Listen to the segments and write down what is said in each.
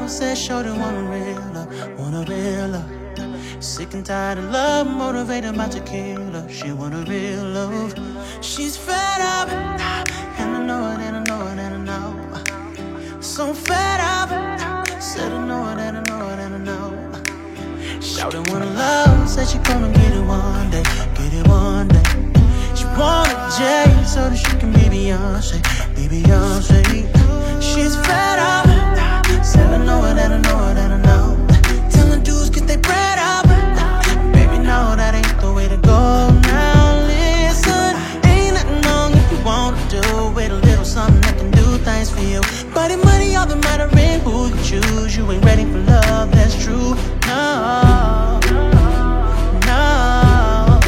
love, said shorty want a real love, want a real love. Sick and tired of love, motivated by tequila. She want a real love. She's fed up, and I know it, and I know it, and I know. So fed up, said I know it, and I know it, and I know. Shoutin' wanna love, said she gonna get it one day, get it one day. She want a J so that she can be Beyonce, be Beyonce. She's fed up, said I know it, and I know it, and I know. Tellin' dudes get they bread up, baby, no, that ain't the way to go. Now listen, ain't nothing wrong if you wanna do with a little something that can do things for you. But it money all the matter in who you choose. You ain't ready for love, that's true. No, no,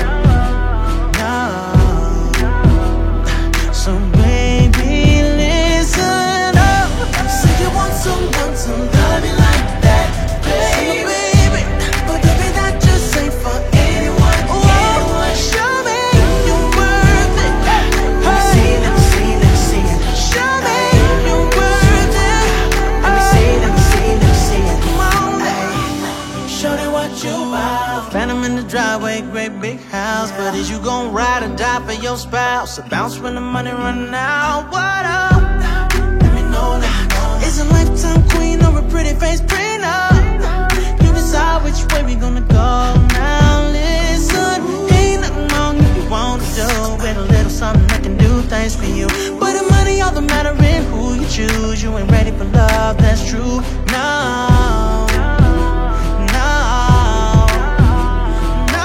no. So baby, listen up. Say you want someone to love you like that, baby. But baby, that just ain't for anyone. Anyone. Show me you're worth it. Let me see, let me see, let me see it. Show me you're worth it. Let me see, let me see, let me see it. Come on, shorty, what you about? Phantom in the driveway, great big house. But is you gon' ride or die for your spouse? So bounce when the money run out. What up? Let me know, let me know. Is a lifetime queen or a pretty face prenup? You decide which way we gonna go. Now listen, ain't nothing wrong if you wanna do with a little something that can do things for you. But the money all the matter in who you choose. You ain't ready for love, that's true. No, no, no.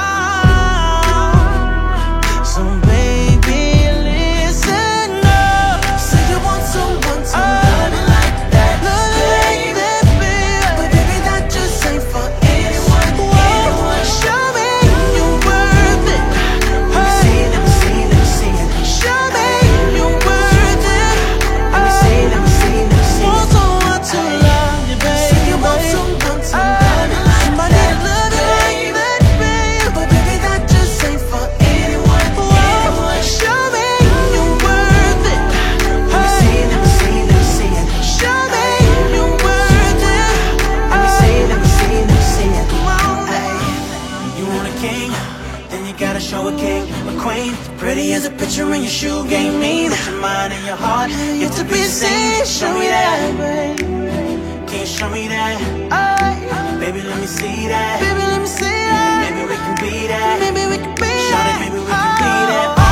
So baby, listen up. Say you want someone to love you like that, baby. But baby, that just ain't for anyone. Anyone. Show me you're worth it. Let me see, let me see, let me see it. Show me you're worth it. Let me see, let me see, let me see it. Want someone to love you, baby. Say you want someone to love you like somebody that, to love you like that, baby. But baby, that just ain't for anyone. Anyone. Show me you're worth it. Let me see, let me see, let me see it. Show me you're worth it. Let me see, let me see, let me see it. Come on, you want a king, then you gotta show a king, a queen. Pretty as a picture in your shoe game, mean. Put your mind and your heart, you have to be seen. Show me that, baby. Can you show me that? Baby, let me see that. Baby, let me see that. Maybe we can be that. Maybe we can be that. Shout it, maybe we can be that.